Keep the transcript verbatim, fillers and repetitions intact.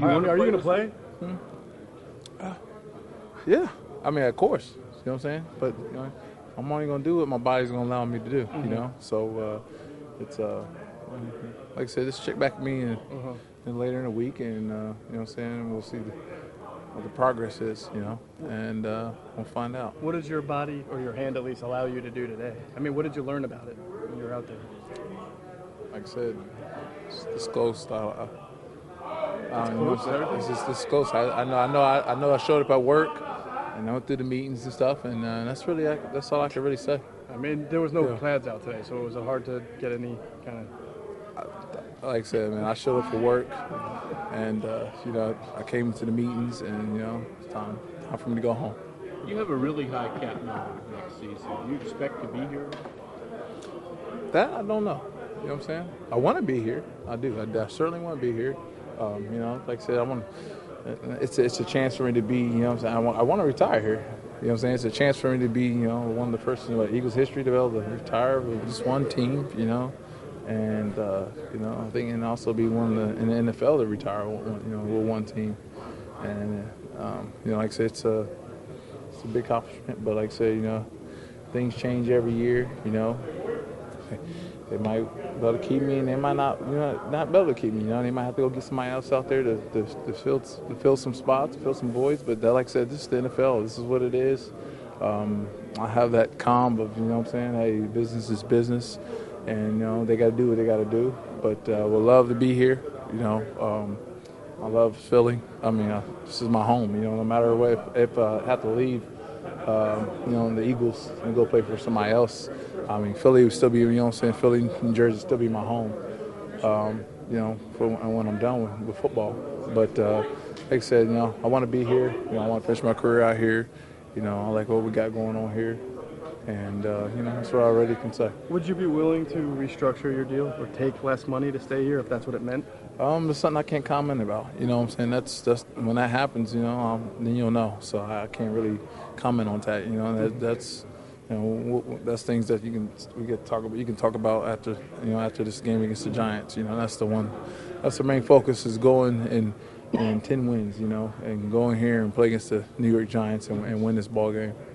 you want, are you going to play? Hmm? Uh, yeah. I mean, of course. You know what I'm saying? But, you know, I'm only going to do what my body's going to allow me to do, mm-hmm. you know? So, uh, it's, uh, like I said, just check back at me and, uh-huh. and later in the week, and, uh, you know what I'm saying? We'll see the, what the progress is, you know, and uh, we'll find out. What does your body, or your hand at least, allow you to do today? I mean, what did you learn about it when you were out there? Like I said, it's this close. I, I, I don't know. It's, it's just this close. I, I know. I know. I, I know. I showed up at work, and I went through the meetings and stuff, and uh, that's really that's all I can really say. I mean, there was no yeah. plans out today, so it was hard to get any kind of. Like I said, man, I showed up for work, and uh, you know, I came into the meetings, and you know, it's time, time for me to go home. You have a really high cap number next season. Do you expect to be here? That I don't know. You know what I'm saying? I want to be here. I do. I, I certainly want to be here. Um, you know, like I said, I want. It's a, it's a chance for me to be. You know what I'm saying? I want. I want to retire here. You know what I'm saying? It's a chance for me to be. You know, one of the first in like, Eagles history to be able to retire with just one team. You know. And, uh, you know, I think and also be one of the, in the N F L to retire, you know, with one team. And, um, you know, like I said, it's a, it's a big accomplishment. But like I said, you know, things change every year, you know. They might be able to keep me, and they might not, you know, not be able to keep me. You know, they might have to go get somebody else out there to, to, to, fill, to fill some spots, fill some voids. But that, like I said, this is the N F L. This is what it is. Um, I have that calm of, you know what I'm saying, hey, business is business. And, you know, they got to do what they got to do. But uh, we'll love to be here. You know, um, I love Philly. I mean, uh, this is my home. You know, no matter what, if, if uh, I have to leave, uh, you know, the Eagles and go play for somebody else, I mean, Philly would still be, you know what I'm saying, Philly, New Jersey would still be my home, um, you know, for when I'm done with, with football. But uh, like I said, you know, I want to be here. You know, I want to finish my career out here. You know, I like what we got going on here. And, uh, you know, that's what I already can say. Would you be willing to restructure your deal or take less money to stay here if that's what it meant? Um, it's something I can't comment about. You know what I'm saying? That's, that's when that happens, you know, um, then you'll know. So I can't really comment on that. You know, that, that's, you know, that's things that you can, we get to talk about. You can talk about after, you know, after this game against the Giants. You know, that's the one, that's the main focus is going and, and ten wins, you know, and going here and play against the New York Giants and, and win this ball game.